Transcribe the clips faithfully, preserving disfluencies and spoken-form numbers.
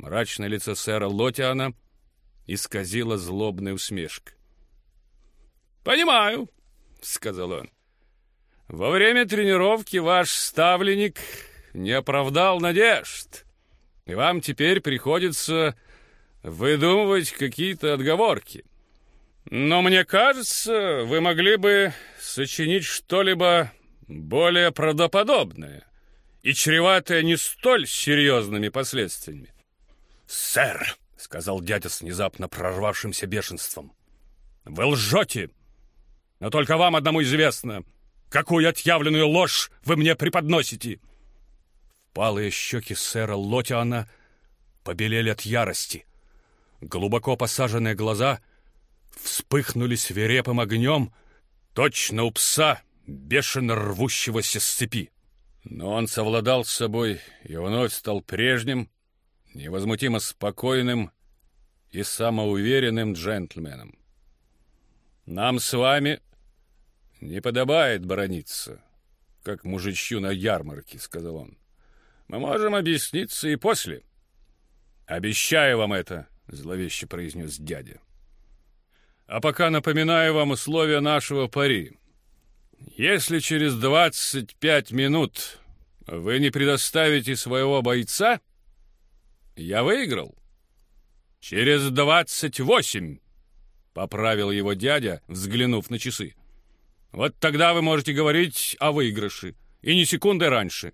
Мрачное лицо сэра Лотиана исказило злобная усмешка. «Понимаю», — сказал он. «Во время тренировки ваш ставленник не оправдал надежд, и вам теперь приходится выдумывать какие-то отговорки. Но мне кажется, вы могли бы сочинить что-либо более правдоподобное и чреватое не столь серьезными последствиями». «Сэр», — сказал дядя с внезапно прорвавшимся бешенством, — «вы лжете, но только вам одному известно, какую отъявленную ложь вы мне преподносите». Впалые щеки сэра Лотиана побелели от ярости. Глубоко посаженные глаза вспыхнули свирепым огнем, точно у пса, бешено рвущегося с цепи. Но он совладал с собой и вновь стал прежним, невозмутимо спокойным и самоуверенным джентльменом. «Нам с вами не подобает браниться, как мужичью на ярмарке», — сказал он. «Мы можем объясниться и после». «Обещаю вам это», — зловеще произнес дядя. «А пока напоминаю вам условия нашего пари. Если через двадцать пять минут вы не предоставите своего бойца, я выиграл. Через двадцать восемь, поправил его дядя, взглянув на часы. Вот тогда вы можете говорить о выигрыше, и ни секунды раньше.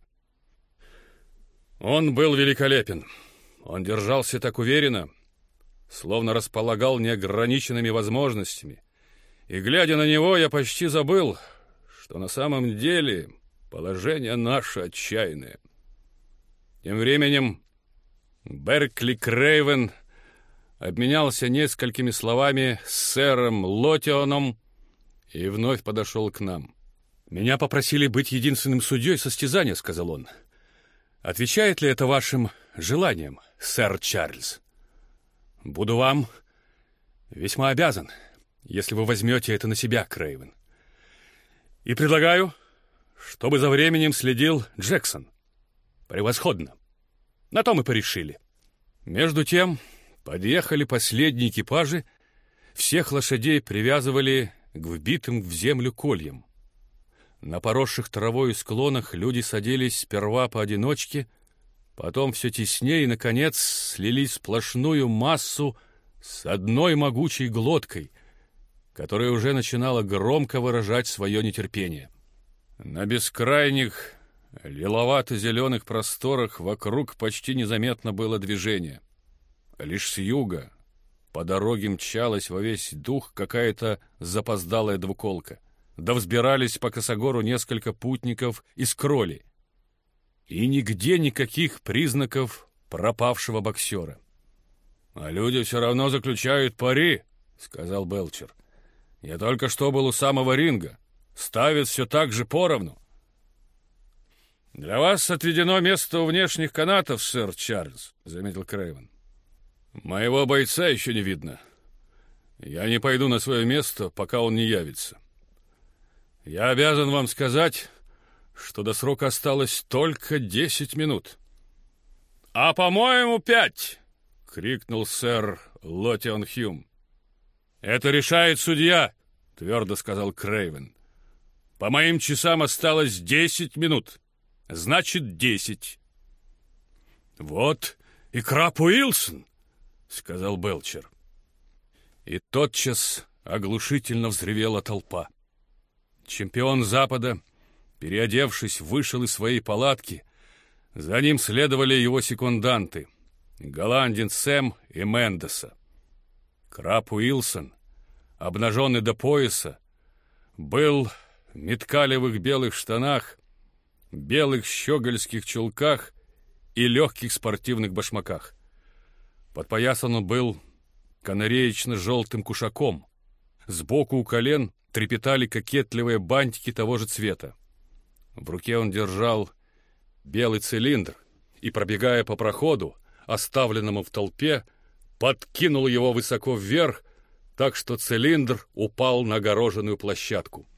Он был великолепен. Он держался так уверенно, словно располагал неограниченными возможностями. И, глядя на него, я почти забыл, что на самом деле положение наше отчаянное. Тем временем Беркли Крейвен обменялся несколькими словами с сэром Лотионом и вновь подошел к нам. «Меня попросили быть единственным судьей состязания», — сказал он. «Отвечает ли это вашим желаниям, сэр Чарльз? Буду вам весьма обязан, если вы возьмете это на себя, Крейвен. И предлагаю, чтобы за временем следил Джексон. Превосходно. На то мы порешили». Между тем подъехали последние экипажи, всех лошадей привязывали к вбитым в землю кольям. На поросших травою склонах люди садились сперва поодиночке, потом все теснее и, наконец, слились в сплошную массу с одной могучей глоткой, которая уже начинала громко выражать свое нетерпение. На бескрайних лиловато-зеленых просторах вокруг почти незаметно было движение. Лишь с юга по дороге мчалась во весь дух какая-то запоздалая двуколка. Да взбирались по косогору несколько путников из Кроли. И нигде никаких признаков пропавшего боксера. «А люди все равно заключают пари», — сказал Белчер. «Я только что был у самого ринга. Ставят все так же поровну». «Для вас отведено место у внешних канатов, сэр Чарльз», — заметил Крейвен. «Моего бойца еще не видно. Я не пойду на свое место, пока он не явится. Я обязан вам сказать, что до срока осталось только десять минут». «А, по-моему, пять!» — крикнул сэр Лотион Хьюм. «Это решает судья», — твердо сказал Крейвен. «По моим часам осталось десять минут. Значит, десять». «Вот и Краб Уилсон», — сказал Белчер. И тотчас оглушительно взревела толпа. Чемпион Запада, переодевшись, вышел из своей палатки. За ним следовали его секунданты — голландец Сэм и Мендеса. Краб Уилсон, обнаженный до пояса, был в меткалевых белых штанах, белых щегольских чулках и легких спортивных башмаках. Подпоясан он был канареечно-желтым кушаком. Сбоку у колен трепетали кокетливые бантики того же цвета. В руке он держал белый цилиндр и, пробегая по проходу, оставленному в толпе, подкинул его высоко вверх, так что цилиндр упал на огороженную площадку.